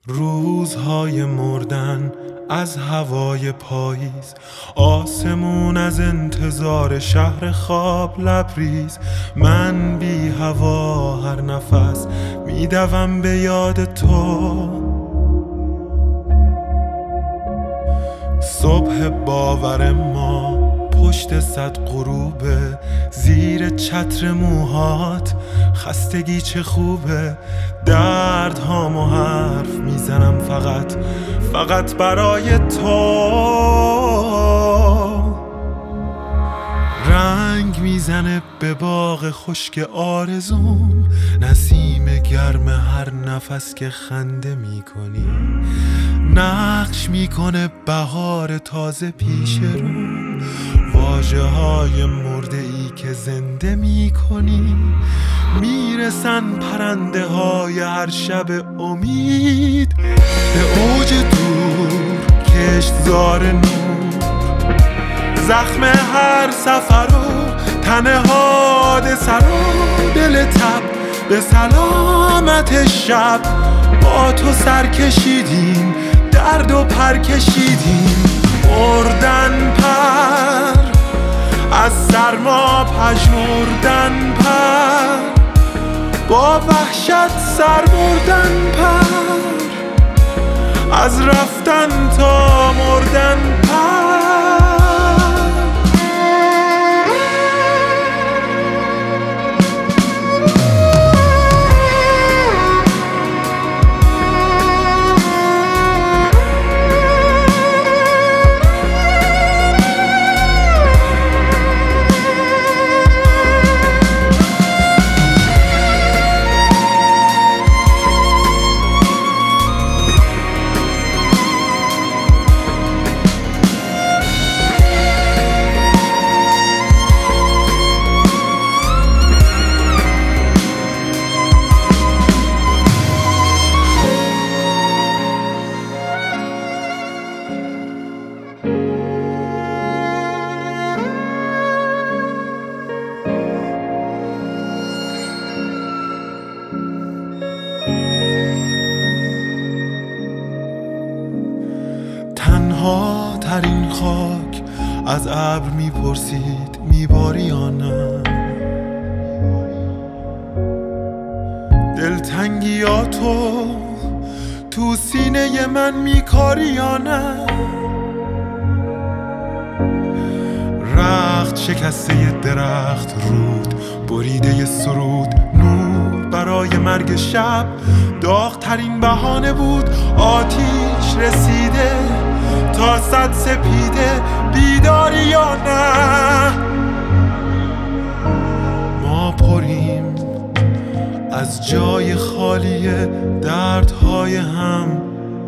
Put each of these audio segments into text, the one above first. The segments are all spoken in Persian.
روزهای مردن از هوای پاییز، آسمون از انتظار شهر خواب لبریز. من بی هوا هر نفس میدوم به یاد تو. صبح باور ما پشت صد غروبه، زیر چتر موهات خستگی چه خوبه. درد هامو حرف میزنم فقط برای تو. رنگ میزنه به باغ خشک آرزوم، نسیم گرم هر نفس که خنده میکنی. نقش میکنه بهار تازه پیش رو، واژه های مرده ای که زنده میکنی. میرسن پرنده های هر شب امید به اوج دور کشتزار نور. زخم هر سفر و تن حادثه رو، دل تب به سلامت شب. با تو سر کشیدیم، درد و پر کشیدیم. مردن پر از سرما پژمردن پر، با وحشت سر بردن پر. از رفتن تا مردن پر. تنها ترین خاک از ابر میپرسید میباری یا نه. دلتنگی یا تو سینه من میکاری یا نه. رخت شکسته درخت رود، بریده سرود نور برای مرگ شب. داغ ترین بهانه بود، آتیش رسیده تا صد سپیده. بیداری یا نه. ما پریم از جای خالی دردهای هم.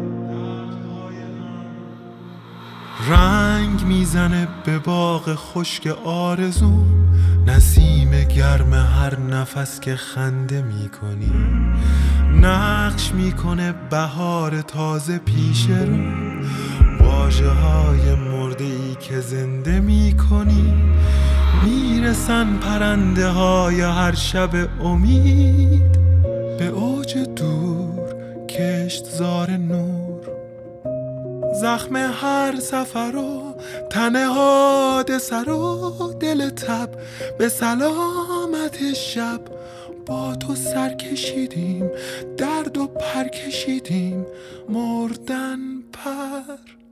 رنگ میزنه به باغ خشک آرزوم، نسیم گرم هر نفس که خنده میکنی. نقش میکنه بهار تازه پیش رو، واژه های مرده ای که زنده میکنی. میرسن پرنده های هر شب امید به اوج دور کشتزار نور. زخم هر سفر و تن حادثه رو، دل تب به سلامت شب. با تو سر کشیدیم، درد و پر کشیدیم. مردن پر